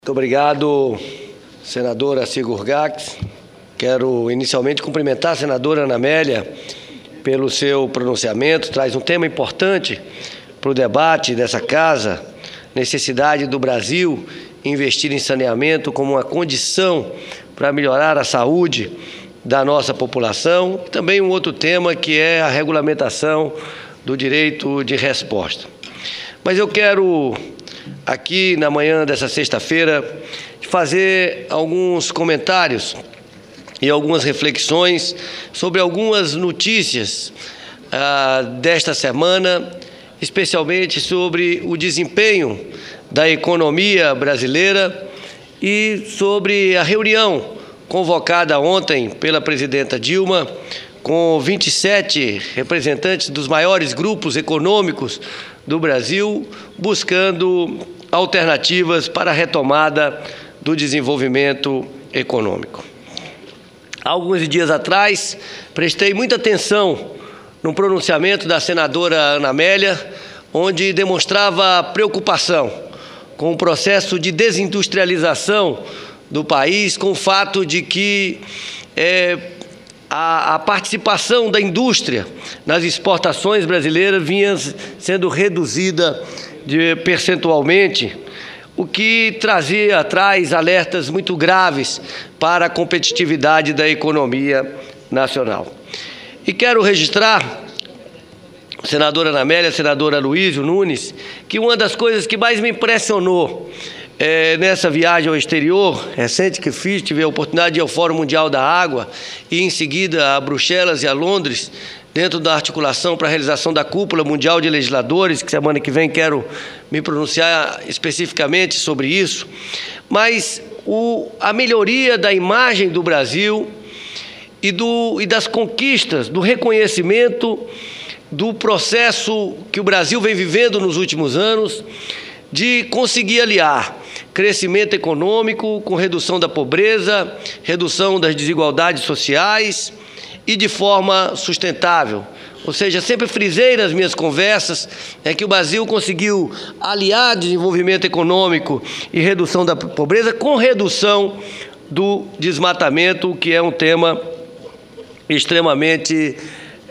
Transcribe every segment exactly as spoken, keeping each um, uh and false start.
Muito obrigado, senadora Sigur Gax. Quero inicialmente cumprimentar a senadora Ana Amélia pelo seu pronunciamento. Traz um tema importante para o debate dessa casa, necessidade do Brasil investir em saneamento como uma condição para melhorar a saúde da nossa população. Também um outro tema que é a regulamentação do direito de resposta. Mas eu quero, aqui na manhã dessa sexta-feira, fazer alguns comentários e algumas reflexões sobre algumas notícias ah, desta semana, especialmente sobre o desempenho da economia brasileira e sobre a reunião convocada ontem pela presidenta Dilma com vinte e sete representantes dos maiores grupos econômicos do Brasil, buscando alternativas para a retomada do desenvolvimento econômico. Há alguns dias atrás, prestei muita atenção no pronunciamento da senadora Ana Amélia, onde demonstrava preocupação com o processo de desindustrialização do país, com o fato de que é, a, a participação da indústria nas exportações brasileiras vinha sendo reduzida de, percentualmente, o que trazia atrás alertas muito graves para a competitividade da economia nacional. E quero registrar, senadora Ana Amélia, senadora Luísio Nunes, que uma das coisas que mais me impressionou é, nessa viagem ao exterior recente que fiz, tive a oportunidade de ir ao Fórum Mundial da Água e em seguida a Bruxelas e a Londres, dentro da articulação para a realização da Cúpula Mundial de Legisladores, que semana que vem quero me pronunciar especificamente sobre isso, mas o, a melhoria da imagem do Brasil e, do, e das conquistas, do reconhecimento do processo que o Brasil vem vivendo nos últimos anos, de conseguir aliar crescimento econômico com redução da pobreza, redução das desigualdades sociais e de forma sustentável. Ou seja, sempre frisei nas minhas conversas é que o Brasil conseguiu aliar desenvolvimento econômico e redução da pobreza com redução do desmatamento, que é um tema extremamente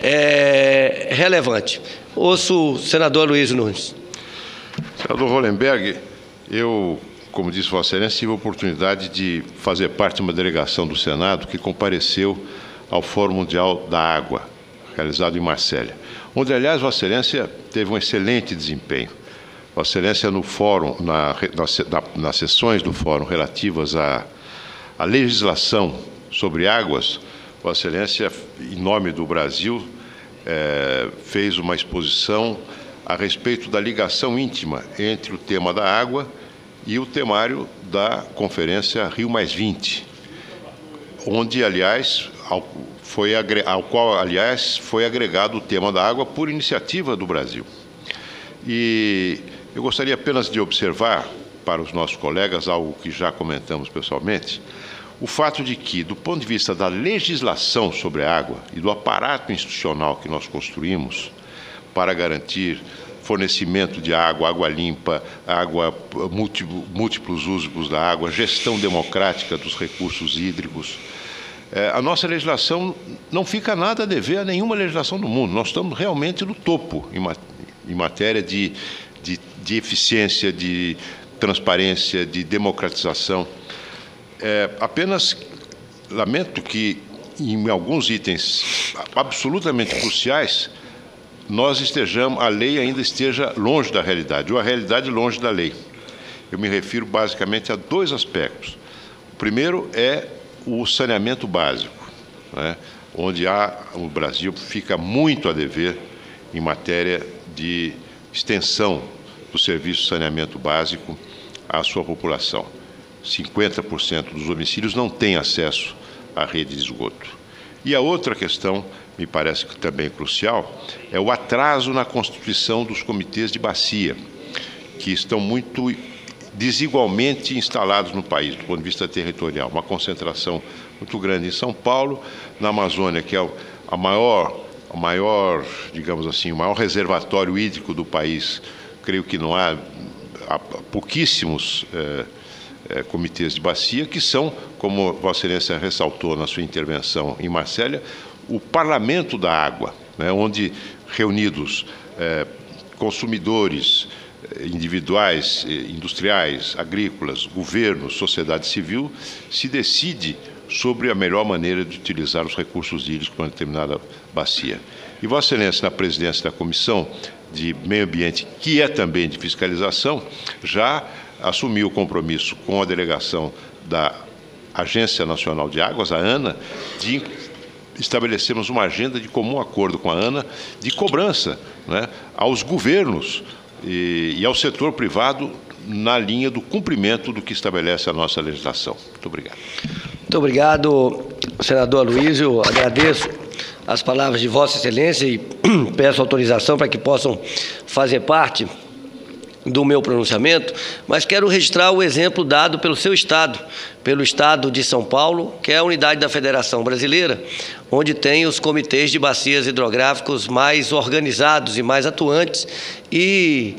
é, relevante. Ouço o senador Luísio Nunes. Senador Hollenberg, eu, como disse Vossa Excelência, tive a oportunidade de fazer parte de uma delegação do Senado que compareceu ao Fórum Mundial da Água, realizado em Marsella, onde, aliás, Vossa Excelência teve um excelente desempenho. Vossa Excelência, no fórum, na, na, nas sessões do fórum relativas à, à legislação sobre águas, Vossa Excelência, em nome do Brasil, é, fez uma exposição a respeito da ligação íntima entre o tema da água e o temário da Conferência Rio mais vinte, onde, aliás, ao, foi, ao qual, aliás, foi agregado o tema da água por iniciativa do Brasil. E eu gostaria apenas de observar para os nossos colegas algo que já comentamos pessoalmente, o fato de que, do ponto de vista da legislação sobre a água e do aparato institucional que nós construímos para garantir fornecimento de água, água limpa, água, múltiplos usos da água, gestão democrática dos recursos hídricos, é, a nossa legislação não fica nada a dever a nenhuma legislação do mundo. Nós estamos realmente no topo em, mat em matéria de, de, de eficiência, de transparência, de democratização. É, apenas lamento que, em alguns itens absolutamente cruciais, nós estejamos, a lei ainda esteja longe da realidade, ou a realidade longe da lei. Eu me refiro basicamente a dois aspectos. O primeiro é o saneamento básico, né, onde há, o Brasil fica muito a dever em matéria de extensão do serviço de saneamento básico à sua população. cinquenta por cento dos domicílios não têm acesso à rede de esgoto. E a outra questão, me parece que também é crucial, é o atraso na constituição dos comitês de bacia, que estão muito desigualmente instalados no país, do ponto de vista territorial. Uma concentração muito grande em São Paulo, na Amazônia, que é a maior, a maior, digamos assim, o maior reservatório hídrico do país. Creio que não há, há pouquíssimos eh, eh, comitês de bacia, que são, como Vossa Excelência ressaltou na sua intervenção em Marsella, o parlamento da água, né, onde reunidos eh, consumidores individuais, industriais, agrícolas, governos, sociedade civil, se decide sobre a melhor maneira de utilizar os recursos hídricos para uma determinada bacia. E Vossa Excelência, na presidência da Comissão de Meio Ambiente, que é também de fiscalização, já assumiu o compromisso com a delegação da Agência Nacional de Águas, a ANA, de estabelecermos uma agenda de comum acordo com a ANA de cobrança, né, aos governos e, e ao setor privado na linha do cumprimento do que estabelece a nossa legislação. Muito obrigado. Muito obrigado, senador Aloysio. Agradeço as palavras de Vossa Excelência e peço autorização para que possam fazer parte do meu pronunciamento, mas quero registrar o exemplo dado pelo seu Estado, pelo Estado de São Paulo, que é a unidade da Federação Brasileira, onde tem os comitês de bacias hidrográficos mais organizados e mais atuantes e...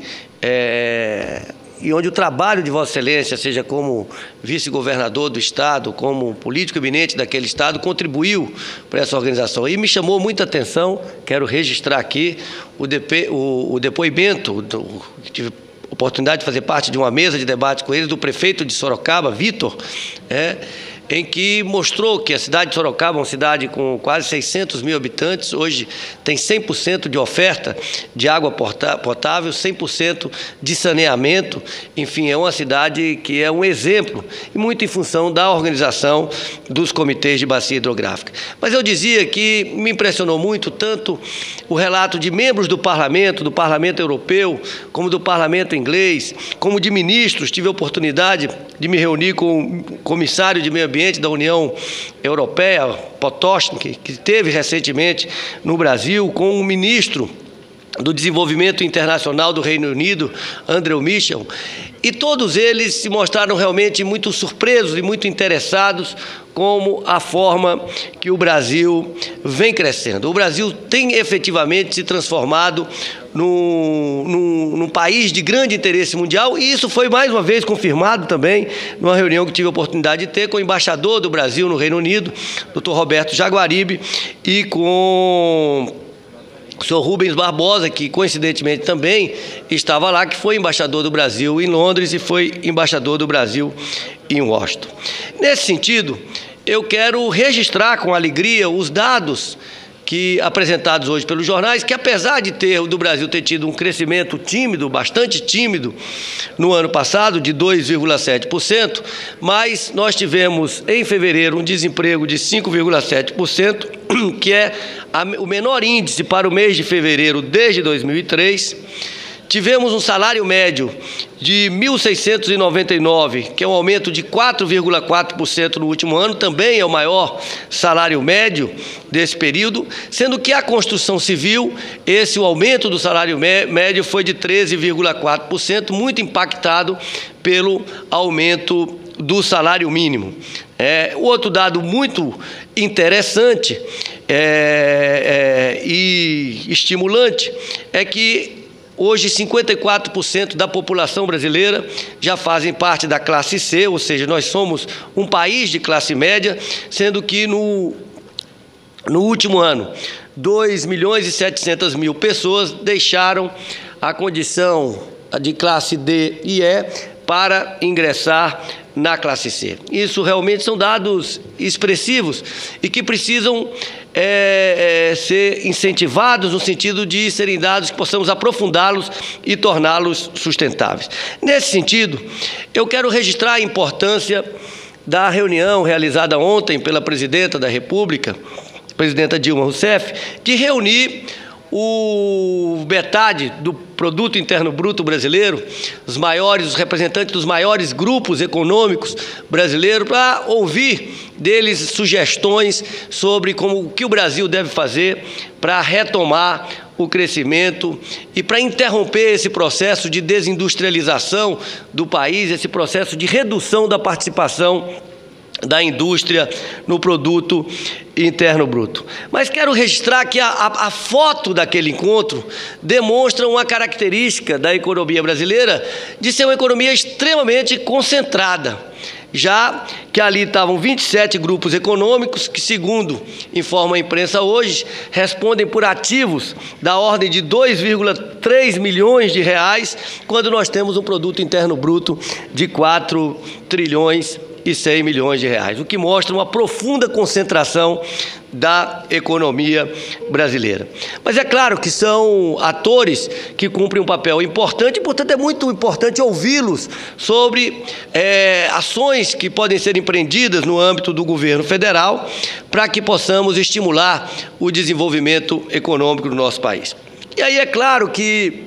É, e onde o trabalho de Vossa Excelência, seja como vice-governador do Estado, como político eminente daquele Estado, contribuiu para essa organização. E me chamou muita atenção, quero registrar aqui, o, depe, o, o depoimento, do, tive oportunidade de fazer parte de uma mesa de debate com ele, do prefeito de Sorocaba, Vitor, é, em que mostrou que a cidade de Sorocaba, uma cidade com quase seiscentos mil habitantes, hoje tem cem por cento de oferta de água potável, cem por cento de saneamento, enfim, é uma cidade que é um exemplo, e muito em função da organização dos comitês de bacia hidrográfica. Mas eu dizia que me impressionou muito tanto o relato de membros do Parlamento, do Parlamento Europeu, como do Parlamento Inglês, como de ministros. Tive a oportunidade de me reunir com o comissário de Meio Ambiente da União Europeia, Potočnik, que esteve recentemente no Brasil, com o ministro do Desenvolvimento Internacional do Reino Unido, Andrew Mitchell, e todos eles se mostraram realmente muito surpresos e muito interessados como a forma que o Brasil vem crescendo. O Brasil tem efetivamente se transformado num, num, num país de grande interesse mundial, e isso foi mais uma vez confirmado também numa reunião que tive a oportunidade de ter com o embaixador do Brasil no Reino Unido, doutor Roberto Jaguaribe, e com o senhor Rubens Barbosa, que coincidentemente também estava lá, que foi embaixador do Brasil em Londres e foi embaixador do Brasil em Washington. Nesse sentido, eu quero registrar com alegria os dados que apresentados hoje pelos jornais, que apesar de ter do Brasil ter tido um crescimento tímido, bastante tímido, no ano passado, de dois vírgula sete por cento, mas nós tivemos em fevereiro um desemprego de cinco vírgula sete por cento, que é a, o menor índice para o mês de fevereiro desde dois mil e três. Tivemos um salário médio de mil seiscentos e noventa e nove, que é um aumento de quatro vírgula quatro por cento no último ano, também é o maior salário médio desse período, sendo que a construção civil, esse o aumento do salário médio foi de treze vírgula quatro por cento, muito impactado pelo aumento do salário mínimo. É, outro dado muito interessante é, é, e estimulante é que hoje, cinquenta e quatro por cento da população brasileira já fazem parte da classe C, ou seja, nós somos um país de classe média, sendo que no, no último ano, dois milhões e setecentas mil pessoas deixaram a condição de classe D e E para ingressar na classe C. Isso realmente são dados expressivos e que precisam é, é, ser incentivados no sentido de serem dados que possamos aprofundá-los e torná-los sustentáveis. Nesse sentido, eu quero registrar a importância da reunião realizada ontem pela Presidenta da República, Presidenta Dilma Rousseff, de reunir o metade do produto interno bruto brasileiro, os maiores, os representantes dos maiores grupos econômicos brasileiros, para ouvir deles sugestões sobre como o que o Brasil deve fazer para retomar o crescimento e para interromper esse processo de desindustrialização do país, esse processo de redução da participação da indústria no produto interno bruto. Mas quero registrar que a, a, a foto daquele encontro demonstra uma característica da economia brasileira de ser uma economia extremamente concentrada, já que ali estavam vinte e sete grupos econômicos que, segundo informa a imprensa hoje, respondem por ativos da ordem de dois vírgula três milhões de reais, quando nós temos um produto interno bruto de quatro trilhões e cem milhões de reais, o que mostra uma profunda concentração da economia brasileira. Mas é claro que são atores que cumprem um papel importante, e, portanto, é muito importante ouvi-los sobre é, ações que podem ser empreendidas no âmbito do governo federal para que possamos estimular o desenvolvimento econômico do nosso país. E aí é claro que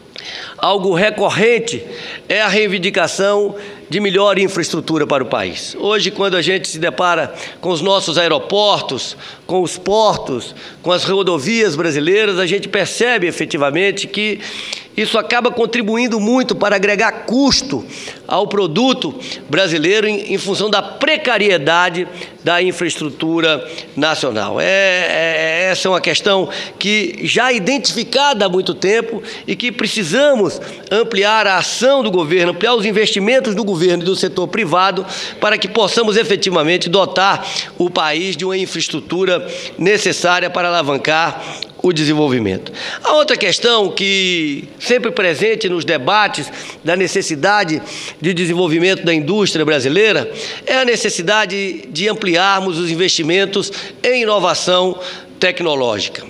algo recorrente é a reivindicação de melhor infraestrutura para o país. Hoje, quando a gente se depara com os nossos aeroportos, com os portos, com as rodovias brasileiras, a gente percebe efetivamente que isso acaba contribuindo muito para agregar custo ao produto brasileiro em, em função da precariedade da infraestrutura nacional. É, é, essa é uma questão que já é identificada há muito tempo e que precisamos ampliar a ação do governo, ampliar os investimentos do governo e do setor privado para que possamos efetivamente dotar o país de uma infraestrutura necessária para alavancar o desenvolvimento. A outra questão que sempre presente nos debates da necessidade de desenvolvimento da indústria brasileira é a necessidade de ampliarmos os investimentos em inovação tecnológica.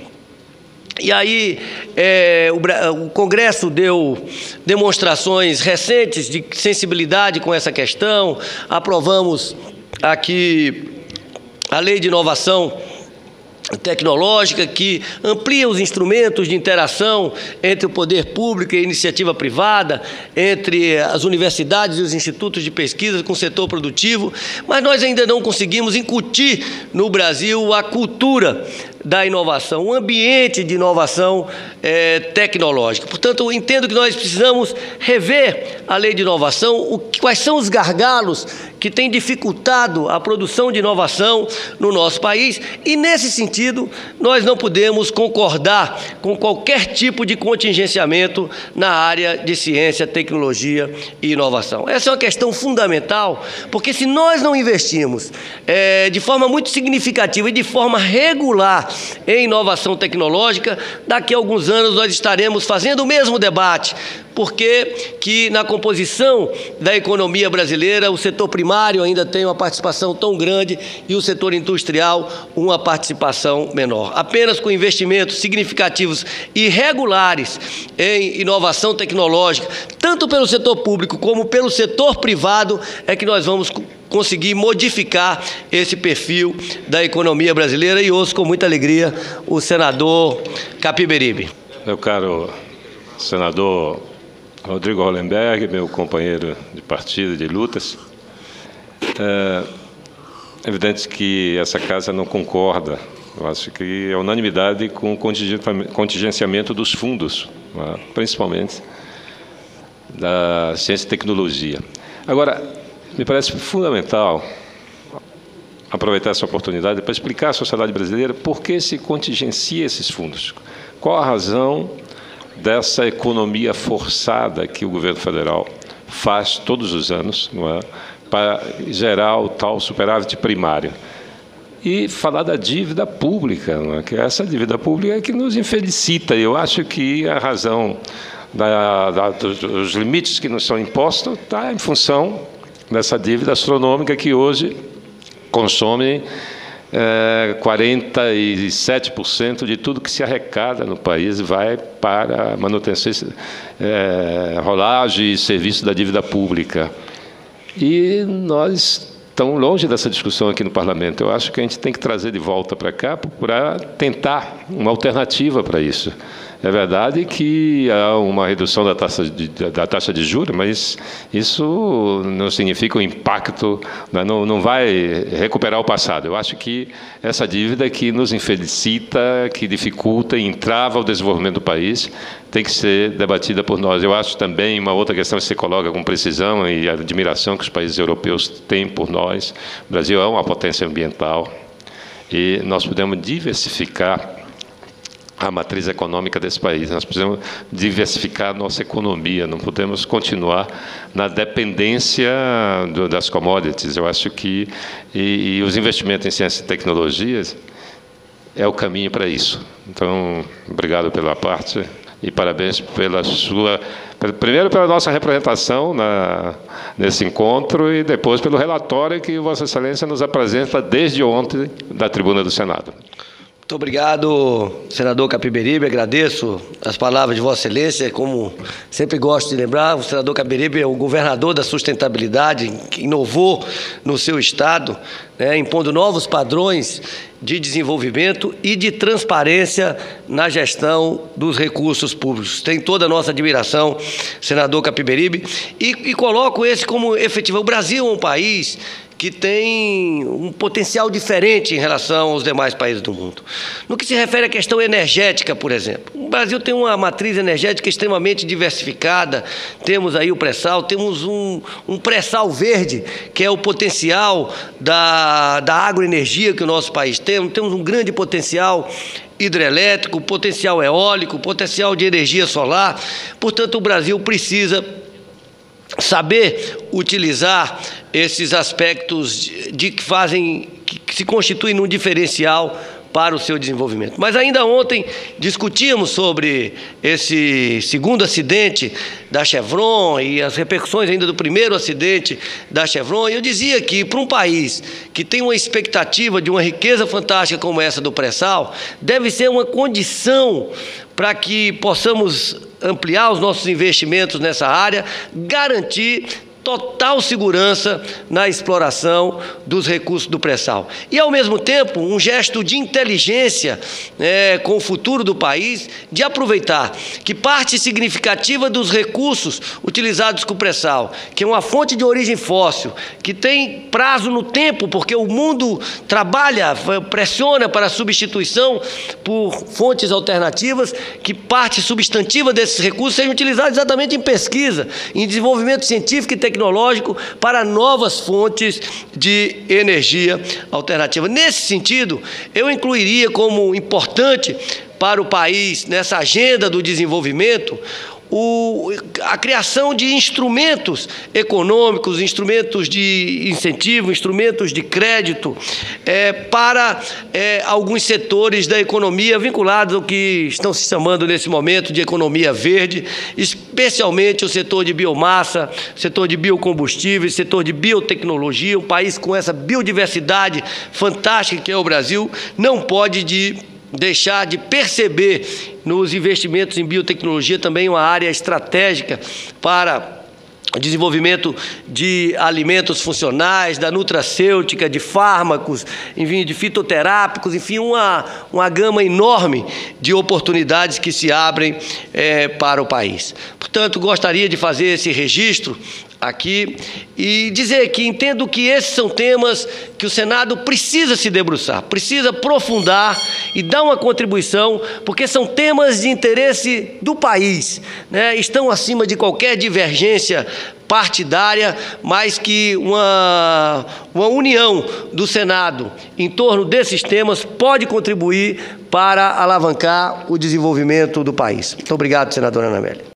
E aí é, o, o Congresso deu demonstrações recentes de sensibilidade com essa questão, aprovamos aqui a Lei de Inovação Tecnológica, que amplia os instrumentos de interação entre o poder público e a iniciativa privada, entre as universidades e os institutos de pesquisa com o setor produtivo, mas nós ainda não conseguimos incutir no Brasil a cultura da inovação, um ambiente de inovação é, tecnológica. Portanto, eu entendo que nós precisamos rever a lei de inovação, o, quais são os gargalos que têm dificultado a produção de inovação no nosso país, e, nesse sentido, nós não podemos concordar com qualquer tipo de contingenciamento na área de ciência, tecnologia e inovação. Essa é uma questão fundamental, porque se nós não investimos é, de forma muito significativa e de forma regular em inovação tecnológica, daqui a alguns anos nós estaremos fazendo o mesmo debate. Por que que na composição da economia brasileira o setor primário ainda tem uma participação tão grande e o setor industrial uma participação menor? Apenas com investimentos significativos e regulares em inovação tecnológica, tanto pelo setor público como pelo setor privado, é que nós vamos conseguir modificar esse perfil da economia brasileira. E ouço com muita alegria o senador Capiberibe. Meu caro senador Rodrigo Hollenberg, meu companheiro de partido, de lutas, é evidente que essa casa não concorda, eu acho que é unanimidade com o contingenciamento dos fundos, principalmente da ciência e tecnologia. Agora, me parece fundamental aproveitar essa oportunidade para explicar à sociedade brasileira por que se contingencia esses fundos. Qual a razão dessa economia forçada que o governo federal faz todos os anos, não é, para gerar o tal superávit primário. E falar da dívida pública, não é, que essa dívida pública é que nos infelicita. Eu acho que a razão da, da, dos limites que nos são impostos está em função dessa dívida astronômica que hoje consome É, quarenta e sete por cento de tudo que se arrecada no país vai para a manutenção, é, rolagem e serviço da dívida pública. E nós estamos longe dessa discussão aqui no Parlamento. Eu acho que a gente tem que trazer de volta para cá para tentar uma alternativa para isso. É verdade que há uma redução da taxa de, da taxa de juros, mas isso não significa um impacto, não, não vai recuperar o passado. Eu acho que essa dívida que nos infelicita, que dificulta e entrava o desenvolvimento do país, tem que ser debatida por nós. Eu acho também uma outra questão que se coloca com precisão e a admiração que os países europeus têm por nós. O Brasil é uma potência ambiental e nós podemos diversificar a matriz econômica desse país. Nós precisamos diversificar a nossa economia, não podemos continuar na dependência do, das commodities. Eu acho que e, e os investimentos em ciência e tecnologias é o caminho para isso. Então, obrigado pela parte e parabéns pela sua, primeiro pela nossa representação na, nesse encontro e depois pelo relatório que Vossa Excelência nos apresenta desde ontem da tribuna do Senado. Muito obrigado, senador Capiberibe. Agradeço as palavras de Vossa Excelência. Como sempre gosto de lembrar, o senador Capiberibe é o governador da sustentabilidade, que inovou no seu estado, né, impondo novos padrões de desenvolvimento e de transparência na gestão dos recursos públicos. Tem toda a nossa admiração, senador Capiberibe, e, e coloco esse como efetivo. O Brasil é um país que tem um potencial diferente em relação aos demais países do mundo. No que se refere à questão energética, por exemplo, o Brasil tem uma matriz energética extremamente diversificada, temos aí o pré-sal, temos um, um pré-sal verde, que é o potencial da, da agroenergia que o nosso país tem, temos um grande potencial hidrelétrico, potencial eólico, potencial de energia solar. Portanto, o Brasil precisa saber utilizar esses aspectos de que fazem, que se constituem num diferencial para o seu desenvolvimento. Mas ainda ontem discutíamos sobre esse segundo acidente da Chevron e as repercussões ainda do primeiro acidente da Chevron, e eu dizia que para um país que tem uma expectativa de uma riqueza fantástica como essa do pré-sal, deve ser uma condição para que possamos ampliar os nossos investimentos nessa área, garantir total segurança na exploração dos recursos do pré-sal. E, ao mesmo tempo, um gesto de inteligência é, com o futuro do país, de aproveitar que parte significativa dos recursos utilizados com o pré-sal, que é uma fonte de origem fóssil, que tem prazo no tempo, porque o mundo trabalha, pressiona para a substituição por fontes alternativas, que parte substantiva desses recursos seja utilizada exatamente em pesquisa, em desenvolvimento científico e tecnológico, tecnológico para novas fontes de energia alternativa. Nesse sentido, eu incluiria como importante para o país, nessa agenda do desenvolvimento, O, a criação de instrumentos econômicos, instrumentos de incentivo, instrumentos de crédito é, para é, alguns setores da economia vinculados ao que estão se chamando nesse momento de economia verde, especialmente o setor de biomassa, setor de biocombustíveis, setor de biotecnologia. Um país com essa biodiversidade fantástica que é o Brasil não pode de deixar de perceber nos investimentos em biotecnologia também uma área estratégica para o desenvolvimento de alimentos funcionais, da nutracêutica, de fármacos, enfim, de fitoterápicos, enfim, uma, uma gama enorme de oportunidades que se abrem é, para o país. Portanto, gostaria de fazer esse registro aqui e dizer que entendo que esses são temas que o Senado precisa se debruçar, precisa aprofundar e dar uma contribuição, porque são temas de interesse do país, né? Estão acima de qualquer divergência partidária, mas que uma, uma união do Senado em torno desses temas pode contribuir para alavancar o desenvolvimento do país. Muito obrigado, senadora Ana Amélia.